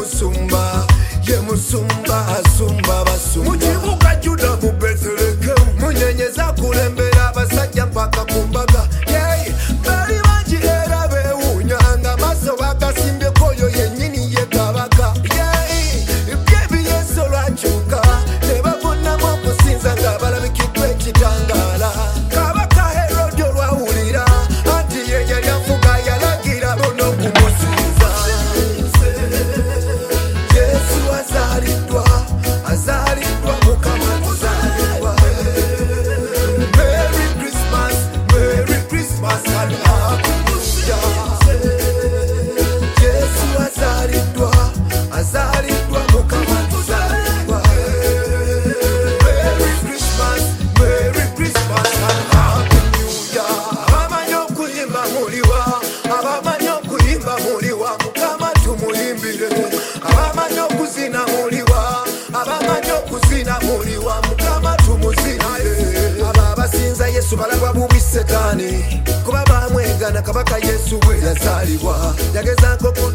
musumba ye musumba asumba basumba mukibuga Juda mu Bethlehem munyenyeza kulembera abasajja mpaka kumbaga yey bali bangi era bewunyanga maso bagasimbye koyo yennyini ye kabaka yey byebi yesu lwakyuka tebavunamu okusinza nga balabikidwa ekitangala kabaka Herode olwawulira anti ye yali afuga yalagira bono okumusinza Yesu azaliddwa mukama azaliddwa Merry Christmas and Happy New Year Yesu azaliddwa mukama azaliddwa Merry Christmas and Happy New Year abamanyi okuyimba muliwa mukama tumuyimbire abamanyi okuzina muliwa mukama tumuzine abo abasinza Yesu balagwa bubi Setaani kuba bamwegana kabaka Yesu bwe yazaalibwa yagezako